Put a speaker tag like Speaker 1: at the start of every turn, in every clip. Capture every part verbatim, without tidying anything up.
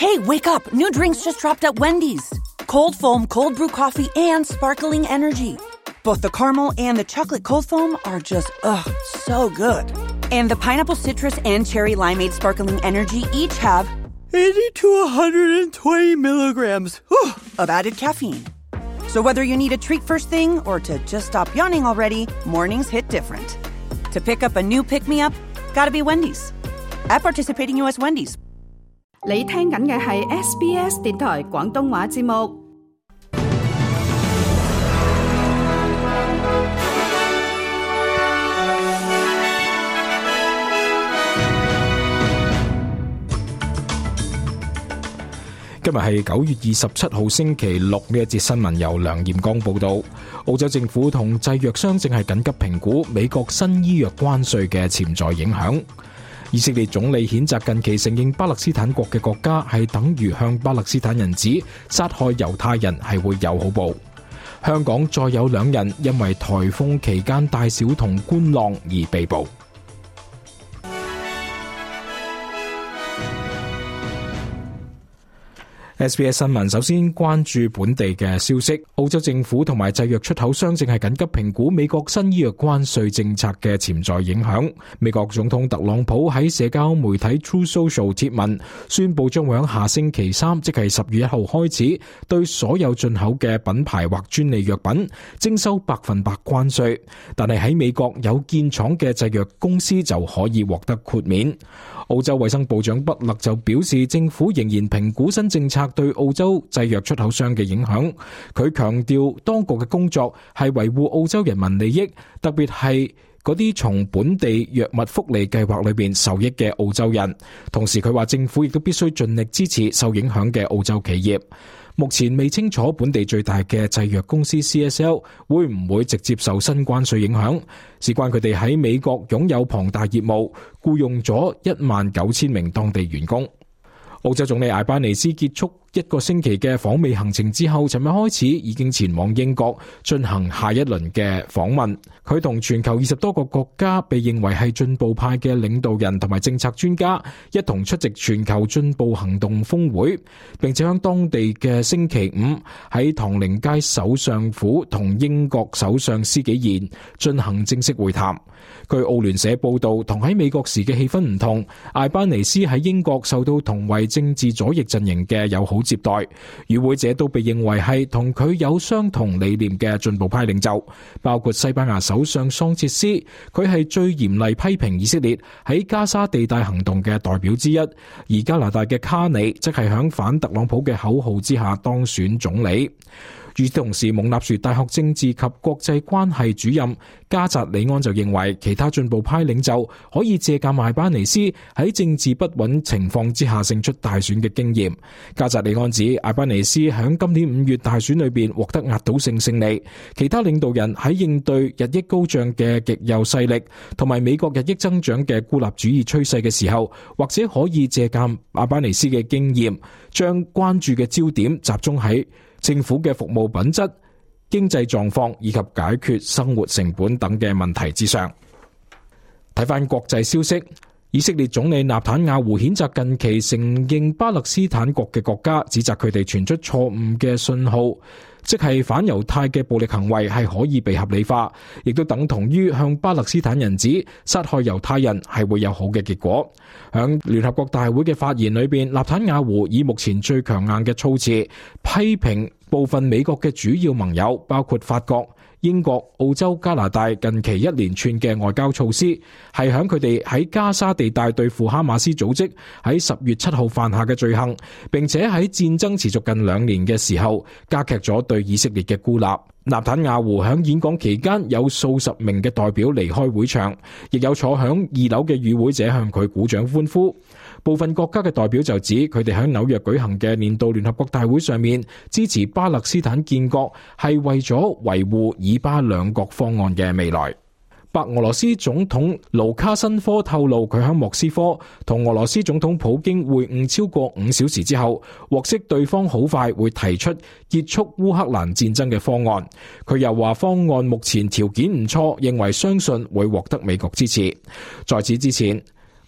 Speaker 1: Hey, wake up! New drinks just dropped at Wendy's. Cold foam, cold brew coffee, and sparkling energy. Both the caramel and the chocolate cold foam are just, ugh, so good. And the pineapple citrus and cherry limeade sparkling energy each have eighty to one hundred twenty milligrams whew, of added caffeine. So whether you need a treat first thing or to just stop yawning already, mornings hit different. To pick up a new pick-me-up, gotta be Wendy's. At participating U S Wendy's.
Speaker 2: 你聽緊嘅係 S B S 電台廣東話節目。
Speaker 3: 今日係九月二十七號星期六，呢一節新聞由梁艷剛報道。澳洲政府同製藥商正係緊急評估美國新醫藥關稅嘅潛在影響。以色列總理譴責近期承認巴勒斯坦國嘅國家係等於向巴勒斯坦人指殺害猶太人係會有好報。香港再有兩人因為颱風期間大小童觀浪而被捕。S B S 新聞首先關注本地嘅消息，澳洲政府同埋製藥出口商正係緊急評估美國新醫藥關稅政策嘅潛在影響。美國總統特朗普喺社交媒體 True Social 貼文，宣布將會喺下星期三，即係十月一號開始，對所有進口嘅品牌或專利藥品徵收百分百關稅，但係喺美國有建廠嘅製藥公司就可以獲得豁免。澳洲衛生部長畢勒就表示，政府仍然評估新政策對澳洲製藥出口商嘅影響。佢強調，當局嘅工作係維護澳洲人民利益，特別係嗰啲從本地藥物福利計劃裏邊受益嘅澳洲人。同時，佢話政府亦都必須盡力支持受影響嘅澳洲企業。目前未清楚本地最大嘅製藥公司 C S L 會唔會直接受新關稅影響，事關佢哋喺美國擁有龐大業務，僱用咗一萬九千名當地員工。澳洲總理艾班尼斯結束一個星期嘅訪美行程之後，尋日開始已經前往英國進行下一輪嘅訪問。佢同全球二十多個國家被認為係進步派嘅領導人同埋政策專家一同出席全球進步行動峰會，並且喺當地嘅星期五喺唐寧街首相府同英國首相施紀賢進行正式會談。據澳聯社報道，同喺美國時嘅氣氛唔同，艾班尼斯喺英國受到同為政治左翼陣營嘅友好接待，與會者都被認為係同佢有相同理念嘅進步派領袖，包括西班牙首相桑切斯，佢係最嚴厲批評以色列喺加沙地帶行動嘅代表之一，而加拿大嘅卡尼則係響反特朗普嘅口號之下當選總理。與此同時，蒙納殊大學政治及國際關係主任加扎里安就認為，其他進步派領袖可以借鑑艾班尼斯喺政治不穩情況之下勝出大選嘅經驗。加扎里安指，艾班尼斯喺今年五月大選裏邊獲得壓倒性勝利，其他領導人喺應對日益高漲嘅極右勢力同埋美國日益增長嘅孤立主義趨勢嘅時候，或者可以借鑑艾班尼斯嘅經驗，將關注嘅焦點集中喺政府嘅服務品質、經濟狀況以及解決生活成本等嘅問題之上。睇返國際消息，以色列總理納坦雅胡譴責近期承認巴勒斯坦國嘅國家，指責佢哋傳出錯誤嘅信號，即係反猶太嘅暴力行為係可以被合理化，亦都等同於向巴勒斯坦人指殺害猶太人係會有好嘅結果。響聯合國大會嘅發言裏邊，納坦雅胡以目前最強硬嘅措辭批評部分美國嘅主要盟友，包括法國、英國、澳洲、加拿大近期一連串嘅外交措施，係響佢哋喺加沙地帶對付哈馬斯組織喺十月七號犯下嘅罪行，並且喺戰爭持續近兩年嘅時候加劇咗對以色列嘅孤立。納坦雅胡響演講期間有數十名嘅代表離開會場，亦有坐響二樓嘅與會者向佢鼓掌歡呼。部分國家嘅代表就指，佢哋喺紐約舉行嘅年度聯合國大會上面支持巴勒斯坦建國，係為咗維護以巴兩國方案嘅未來。白俄羅斯總統盧卡申科透露，佢喺莫斯科同俄羅斯總統普京會晤超過五小時之後，獲悉對方好快會提出結束烏克蘭戰爭嘅方案。佢又話方案目前條件唔錯，認為相信會獲得美國支持。在此之前，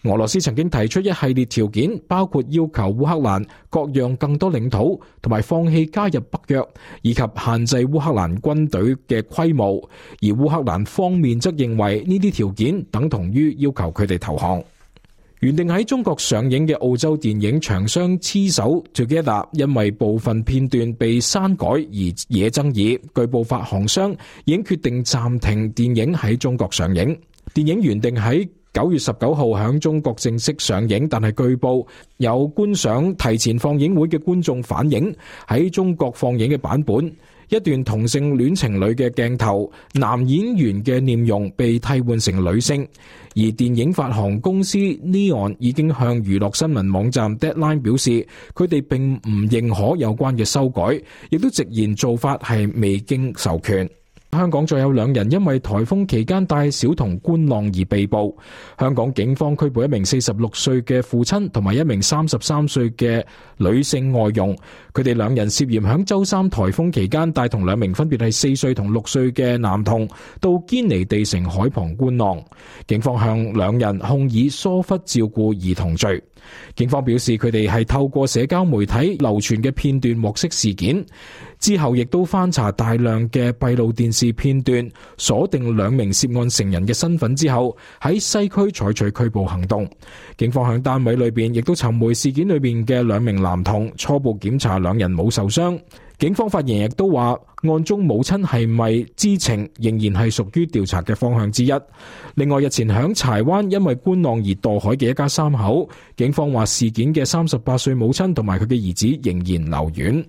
Speaker 3: 俄羅斯曾經提出一系列條件，包括要求烏克蘭割讓更多領土，同埋放棄加入北約，以及限制烏克蘭軍隊嘅規模。而烏克蘭方面則認為呢啲條件等同於要求佢哋投降。原定喺中國上映嘅澳洲電影《長相廝守 Together》因為部分片段被刪改而惹爭議，據報發行商已經決定暫停電影喺中國上映。電影原定喺九月十九號響中國正式上映，但係據報有觀賞提前放映會嘅觀眾反映，喺中國放映嘅版本，一段同性戀情侶嘅鏡頭，男演員嘅臉容被替換成女性，而電影發行公司 Neon 已經向娛樂新聞網站 Deadline 表示，佢哋並唔認可有關嘅修改，亦都直言做法係未經授權。香港再有兩人因為颱風期間帶小童觀浪而被捕。香港警方拘捕一名四十六歲嘅父親同埋一名三十三歲嘅女性外傭，佢哋兩人涉嫌響周三颱風期間帶同兩名分別係四歲同六歲嘅男童到堅尼地城海旁觀浪。警方向兩人控以疏忽照顧兒童罪。警方表示，佢哋係透過社交媒體流傳嘅片段獲悉事件，之後亦都翻查大量嘅閉路電視片段，鎖定兩名涉案成人嘅身份之後，喺西區採取拘捕行動。警方響單位裏邊亦都尋回事件裏邊嘅兩名男童，初步檢查兩人冇受傷。警方發言亦都話，案中母親係咪知情，仍然係屬於調查嘅方向之一。另外，日前響柴灣因為觀浪而墮海嘅一家三口，警方話事件嘅三十八歲母親同埋佢嘅兒子仍然留院。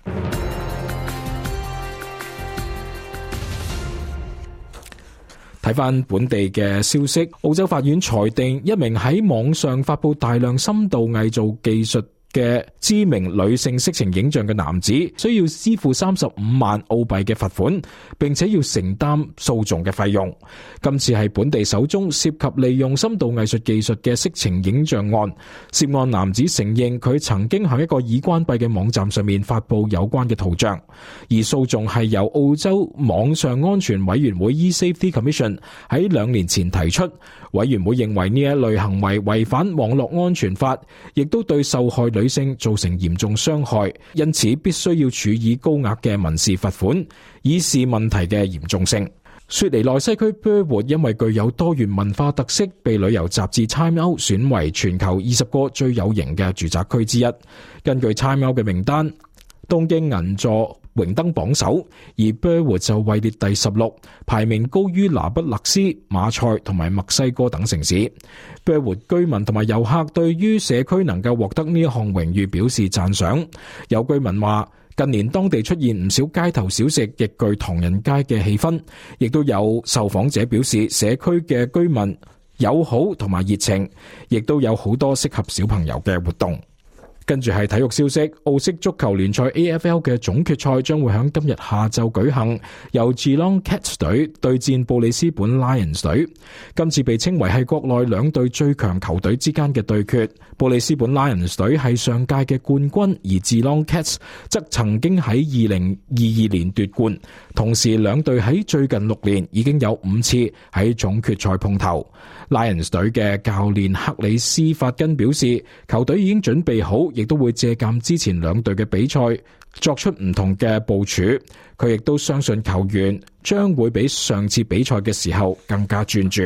Speaker 3: 睇返本地嘅消息，澳洲法院裁定一名喺網上發佈大量深度偽造技術嘅知名女性色情影像嘅男子需要支付三十五萬澳幣嘅罰款，並且要承擔訴訟嘅費用。今次係本地首宗涉及利用深度藝術技術嘅色情影像案，涉案男子承認佢曾經喺一個已關閉嘅網站上面發布有關嘅圖像，而訴訟係由澳洲網上安全委員會 eSafety Commission 喺兩年前提出。委員會認為呢一類行為違反網絡安全法，亦都對受害女性造成嚴重傷害，因此必須要處以高額嘅民事罰款，以示問題嘅嚴重性。雪梨內西區 Burwood 因為具有多元文化特色，被旅遊雜誌 Time Out 選為全球二十個最有型嘅住宅區之一。根據 Time Out 嘅名單，東京銀座榮登榜首，而 Burwood 就位列第十六，排名高於拿不勒斯、馬賽同埋墨西哥等城市。Burwood 居民同埋遊客對於社區能夠獲得呢一項榮譽表示讚賞。有居民話，近年當地出現唔少街頭小食，極具唐人街嘅氣氛。亦都有受訪者表示，社區嘅居民友好同埋熱情，亦都有好多適合小朋友嘅活動。跟住係體育消息，澳式足球聯賽 A F L 嘅總決賽將會喺今日下晝舉行，由 Geelong Cats 隊對戰布里斯本 Lions 隊。今次被稱為係國內兩隊最強球隊之間嘅對決。布里斯本 Lions 隊係上屆嘅冠軍，而 Geelong Cats 則曾經喺二零二二年奪冠。同時兩隊喺最近六年已經有五次喺總決賽碰頭。Lions 隊嘅教練克里斯法根表示，球隊已經準備好，亦都會借鑒之前兩隊嘅比賽，作出唔同嘅部署。佢亦都相信球員將會比上次比賽嘅時候更加專注。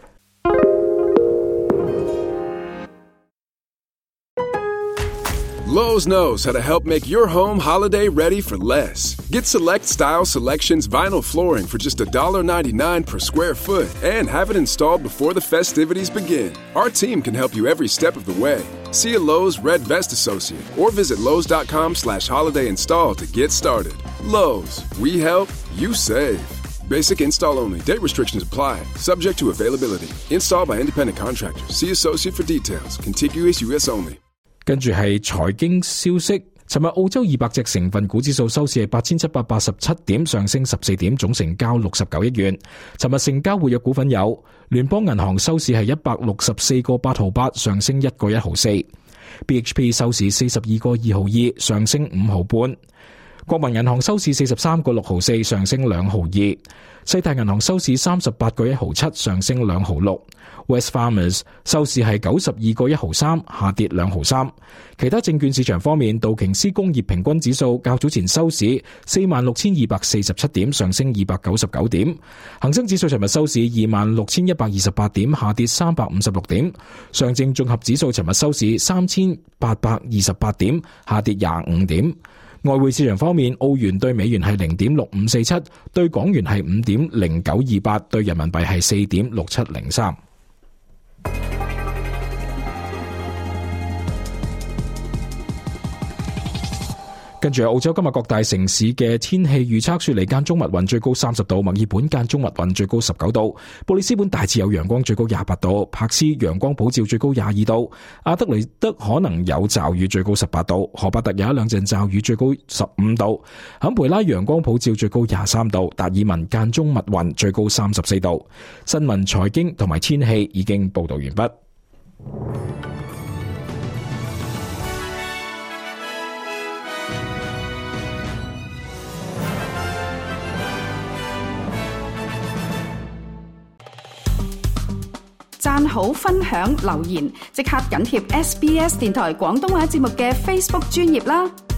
Speaker 4: Lowe's knows how to help make your home holiday ready for less. Get Select Style Selections vinyl flooring for just one dollar ninety-nine per square foot and have it installed before the festivities begin. Our team can help you every step of the way. See a Lowe's Red Vest associate or visit Lowe's.com slash holiday install to get started. Lowe's, we help, you save. Basic install only. Date restrictions apply. Subject to availability. Installed by independent contractors. See associate for details. Contiguous U S only.
Speaker 3: 跟住係財經消息，尋日澳洲二百隻成分股指數收市係八千七百八十七點，上升十四點，總成交六十九億元。尋日成交活躍股份有聯邦銀行收市係一百六十四個八毫八，上升一個一毫四。B H P 收市四十二個二毫二，上升五毫半。國民銀行收市四十三個六毫四，上升兩毫二。世大銀行收市三十八個一毫七，上升兩毫六。 West Farmers 收市係九十二個一毫三，下跌兩毫三。其他證券市場方面，道瓊斯工業平均指數較早前收市四萬六千二百四十七點，上升二百九十九點。恒生指數尋日收市二萬六千一百二十八點，下跌三百五十六點。上證綜合指數尋日收市三千八百二十八點，下跌廿五點。外匯市場方面，澳元對美元係零點六五四七，對港元係五點零九二八，對人民幣係四點六七零三。跟住澳洲今日各大城市嘅天氣預測，雪梨間中密雲，最高三十度；墨爾本間中密雲，最高十九度；布里斯本大致有陽光，最高廿八度；柏斯陽光普照，最高廿二度；阿德雷德可能有驟雨，最高十八度；荷伯特有一兩陣驟雨，最高十五度；坎培拉陽光普照，最高廿三度；達爾文間中密雲，最高三十四度。新聞、財經同埋天氣已經報道完畢。
Speaker 2: 讚好、分享、留言，即刻緊貼 S B S 電台廣東話節目嘅 Facebook 專頁啦！